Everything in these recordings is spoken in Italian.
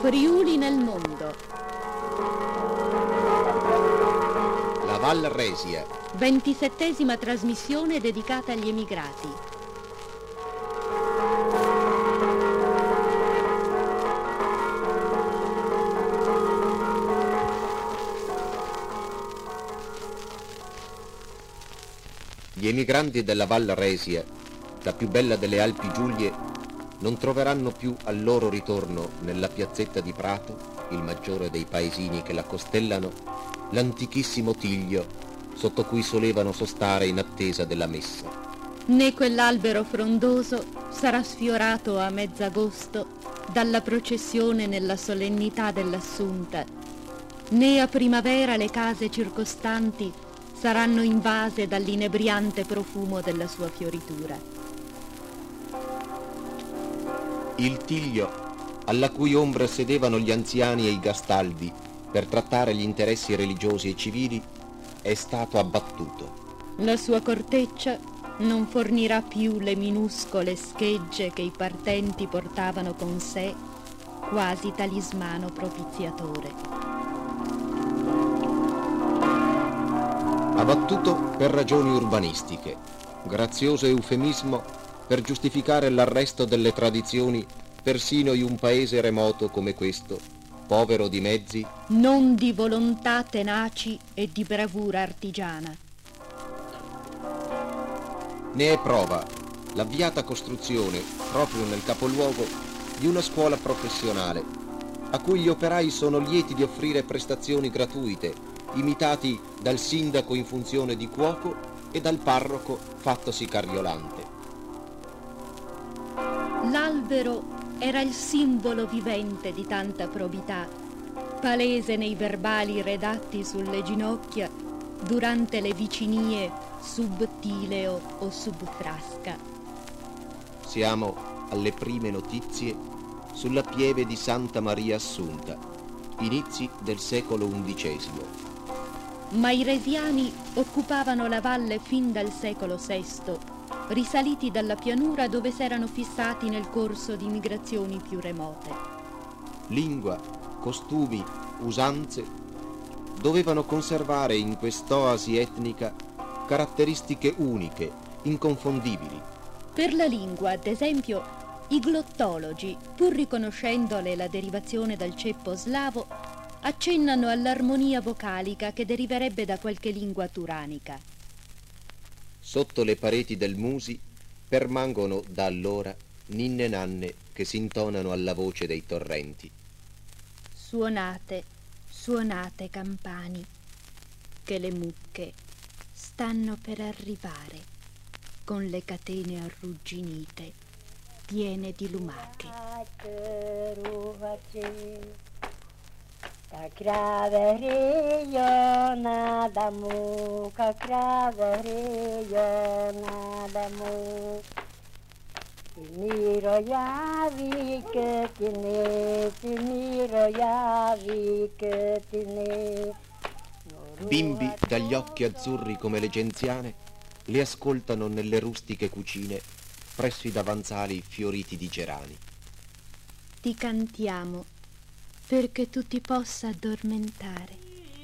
Friuli nel mondo. La Val Resia. 27ª trasmissione dedicata agli emigrati. Gli emigranti della Val Resia, la più bella delle Alpi Giulie, non troveranno più al loro ritorno nella piazzetta di Prato, il maggiore dei paesini che la costellano, l'antichissimo Tiglio sotto cui solevano sostare in attesa della messa. Né quell'albero frondoso sarà sfiorato a mezzagosto dalla processione nella solennità dell'Assunta, né a primavera le case circostanti saranno invase dall'inebriante profumo della sua fioritura. Il Tiglio, alla cui ombra sedevano gli anziani e i gastaldi per trattare gli interessi religiosi e civili, è stato abbattuto. La sua corteccia non fornirà più le minuscole schegge che i partenti portavano con sé, quasi talismano propiziatore. Abbattuto per ragioni urbanistiche, grazioso eufemismo per giustificare l'arresto delle tradizioni persino in un paese remoto come questo, povero di mezzi, non di volontà tenaci e di bravura artigiana. Ne è prova l'avviata costruzione, proprio nel capoluogo, di una scuola professionale, a cui gli operai sono lieti di offrire prestazioni gratuite, imitati dal sindaco in funzione di cuoco e dal parroco fattosi carriolante. L'albero era il simbolo vivente di tanta probità, palese nei verbali redatti sulle ginocchia durante le vicinie sub Tileo o sub Frasca. Siamo alle prime notizie sulla pieve di Santa Maria Assunta, inizi del secolo XI. Ma i resiani occupavano la valle fin dal secolo VI, risaliti dalla pianura dove s'erano fissati nel corso di migrazioni più remote. Lingua, costumi, usanze dovevano conservare in quest'oasi etnica caratteristiche uniche, inconfondibili. Per la lingua, ad esempio, i glottologi, pur riconoscendole la derivazione dal ceppo slavo, accennano all'armonia vocalica che deriverebbe da qualche lingua turanica. Sotto le pareti del Musi permangono da allora ninne nanne che si intonano alla voce dei torrenti. Suonate, suonate campani, che le mucche stanno per arrivare con le catene arrugginite, piene di lumache. Bimbi dagli occhi azzurri come le genziane le ascoltano nelle rustiche cucine presso i davanzali fioriti di gerani. Ti cantiamo perché tu ti possa addormentare.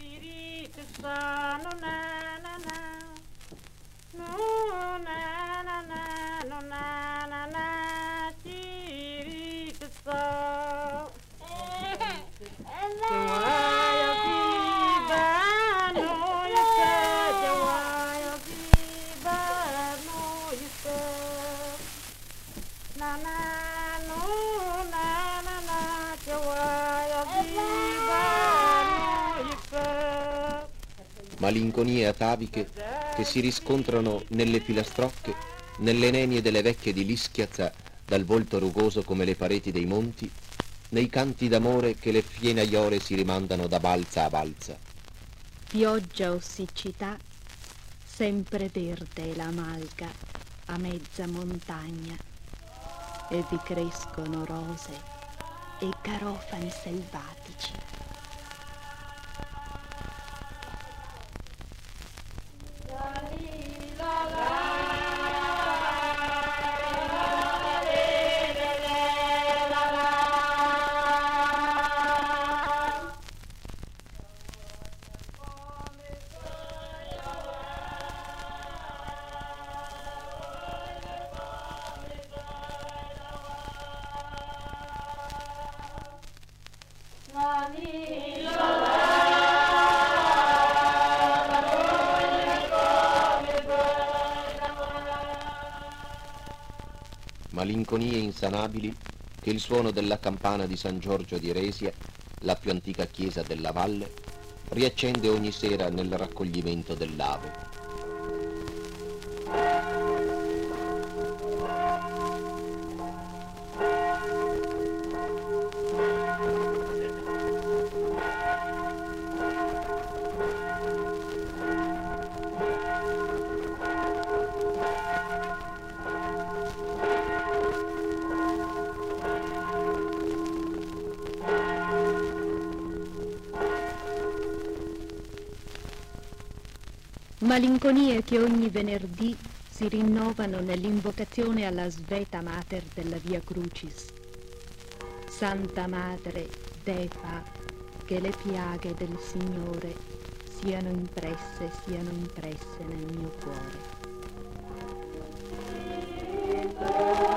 Malinconie ataviche che si riscontrano nelle filastrocche, nelle nenie delle vecchie di Lischiazza dal volto rugoso come le pareti dei monti, nei canti d'amore che le fienaiole si rimandano da balza a balza. Pioggia o siccità, sempre verde è la malga a mezza montagna, e vi crescono rose e garofani selvatici. malinconie insanabili che il suono della campana di San Giorgio di Resia, la più antica chiesa della valle, riaccende ogni sera nel raccoglimento dell'Ave. Malinconie che ogni venerdì si rinnovano nell'invocazione alla Sveta Mater della Via Crucis. Santa Madre, Dei fa che le piaghe del Signore siano impresse nel mio cuore.